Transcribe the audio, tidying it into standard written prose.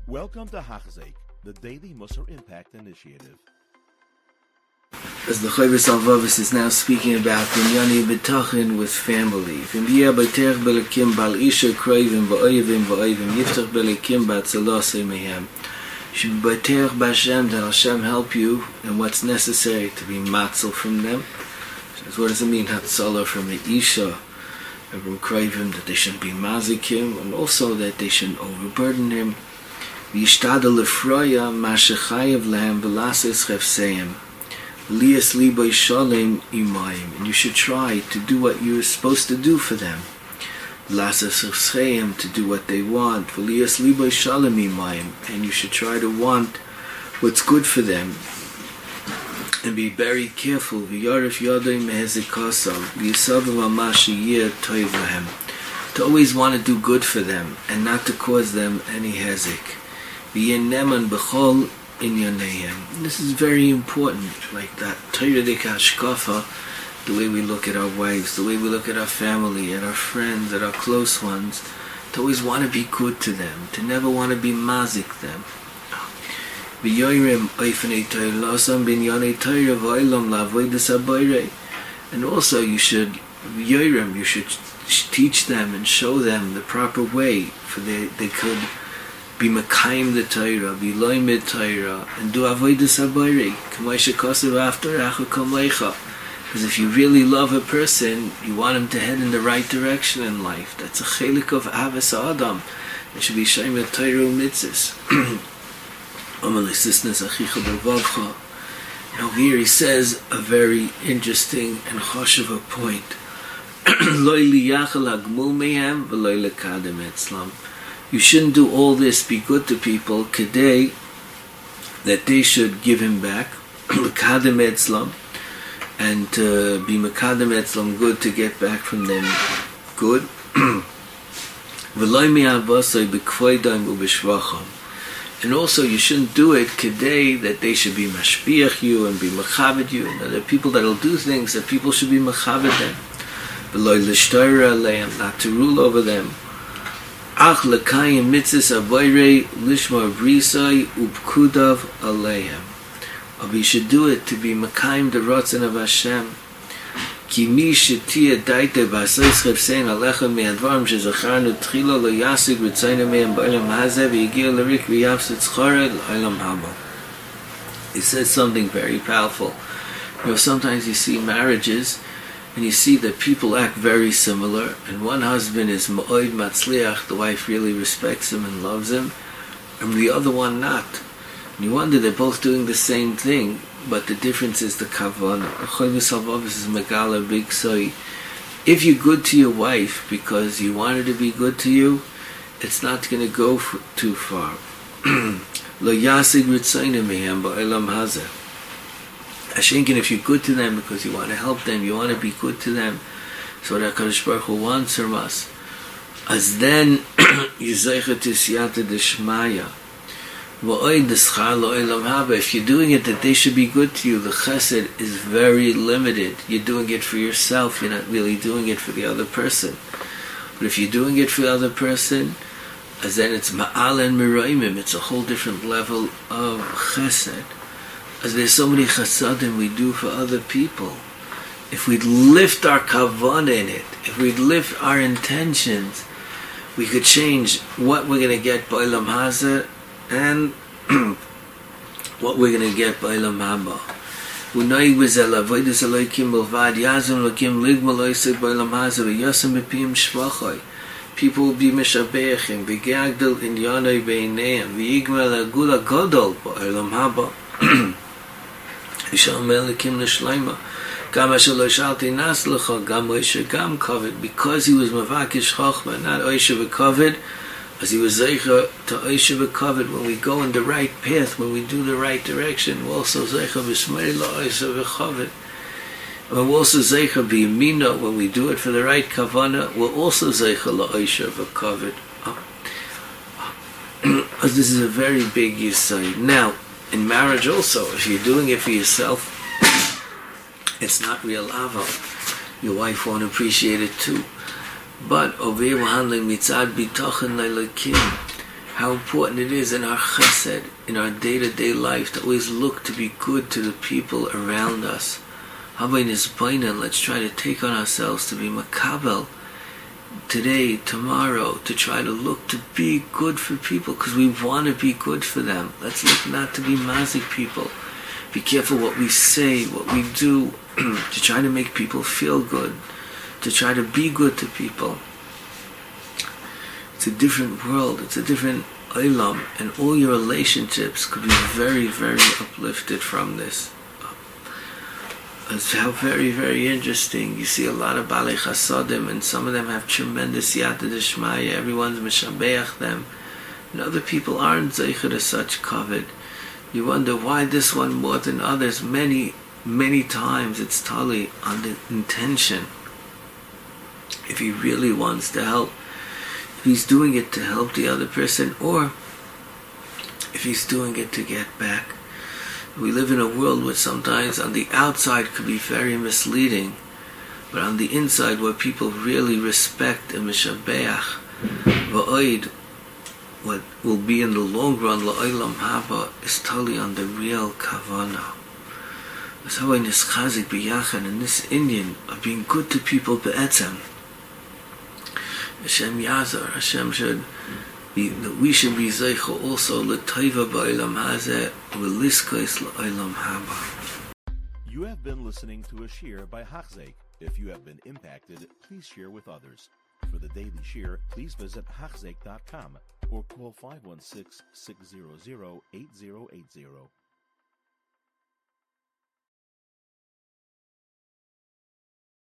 Welcome to Hachzik, the Daily Musar Impact Initiative. As the Chavis Alvavis is now speaking about Binyani B'tachin with family. V'miyah b'terech b'lekim bal isha kroivim v'oyevim yiftach b'lekim b'atzalasei mehem. You should be b'terech b'Hashem, that Hashem help you in what's necessary to be matzel from them. So what does it mean, hatzalah from the isha and from kroivim, that they shouldn't be mazikim, and also that they shouldn't overburden him. V'yishtadel lefroya ma shechayev lehem v'lases chefseim. And you should try to do what you're supposed to do for them. To do what they want. And you should try to want what's good for them. And be very careful. To always want to do good for them and not to cause them any hezek. This is very important, like that Torah hashkafa, the way we look at our wives, the way we look at our family, at our friends, at our close ones, to always want to be good to them, to never want to be mazik them. And also you should teach them and show them the proper way, for they could be Makayim the Torah, be Loimid Torah, and do Avodas HaBorei. K'may shekosav after Acha Kom Leicha. Because if you really love a person, you want him to head in the right direction in life. That's a chelik of Ahavas Adam. It should be Shaimet Torah U'Mitzvos. Amalei Sisnes Achicha B'Vavcha. Now here he says a very interesting and choshev point. Lo liyachal hagmul mehem v'lo lekadem etzlam. You shouldn't do all this, be good to people, kedei, that they should give him back, mekadem etzlam, and be mekadem etzlam, good to get back from them, good. And also you shouldn't do it kedei, that they should be mashpiach you and be mechavet you, and there are people that will do things that people should be mechavet them. Not to rule over them. Ach lekayim mitzvos avoirei lishmar brisai upkudav aleihem. But we should do it to be makayim the rotzen of Hashem. Ki mi shetia daite b'asais chefsein alechem me'advarim shezacharnu tchila lo yasig ritzayna me'em ba'olam hazeh v'yigir l'rik v'yafset zchara l'olam haba. He says something very powerful. Sometimes you see marriages and you see that people act very similar, and one husband is ma'od matzliach, the wife really respects him and loves him, and the other one not. And you wonder, they're both doing the same thing, but the difference is the kavanah. is megala big soy. If you're good to your wife because you want her to be good to you, it's not going to go too far. Lo yasig ritzayna mehem ba'olam hazeh. Ashenkin, if you're good to them because you want to help them, you want to be good to them, so that HaKadosh Baruch Hu wants from us, as then you zeicha to siyata d'shmaya. If you're doing it that they should be good to you, the chesed is very limited. You're doing it for yourself, you're not really doing it for the other person. But if you're doing it for the other person, as then it's ma'al and miraimim, it's a whole different level of chesed. As there's so many chasadim we do for other people. If we'd lift our kavanah in it, if we'd lift our intentions, we could change what we're going to get by Olam Hazeh and what we're going to get by Olam Haba. Unai b'zel avodas Elokim b'lvad yazim Elokim ligmal oisek by Olam Hazeh v'yosem b'piyim shvachoi. People will be mishabeachim v'gagdel inyanoi b'eineim v'yigmel agula godol by Olam Haba. Because he was Mavakish Chochmah, not Oisha V'Kovid, as he was Zeicha to Oisha V'Kovid. When we go in the right path, when we do the right direction, we're also Zeicha V'Smeir Oisha V'Kovid. And we're also Zeicha B'Yamina, when we do it for the right Kavanah, we're also Zeicha Oisha V'Kovid. This is a very big Yisai. Now, in marriage also, if you're doing it for yourself, it's not real ava. Your wife won't appreciate it too. But over here we're handling mitzad bitochen leilakim. how important it is in our chesed, in our day-to-day life, to always look to be good to the people around us. Let's try to take on ourselves to be makabel today, tomorrow, to try to look to be good for people, because we want to be good for them. Let's look not to be mazik people. Be careful what we say, what we do, to try to make people feel good, to try to be good to people. It's a different world, it's a different olam, and all your relationships could be very, very uplifted from this. It's how very, very interesting. You see a lot of Balei Chasadim, and some of them have tremendous Yata D'Shmaya. Everyone's Meshabeach them. And other people aren't Zeicher to such covet. You wonder why this one more than others. Many, many times it's totally on the intention. If he really wants to help, if he's doing it to help the other person, or if he's doing it to get back. We live in a world where sometimes on the outside could be very misleading, but on the inside where people really respect and mishabeach va'oid, what will be in the long run la'olam haba, is totally on the real kavana. That's how I nischazik b'yachan in this Indian of being good to people be'etzem. Hashem Yazar, Hashem should be, that we should be zeicha also l'taiva ba'olam hazeh v'liskais la'olam haba. You have been listening to a shir by Hachzeik. If you have been impacted, please share with others. For the daily shir, please visit Hachzeik.com or call 516-600-8080.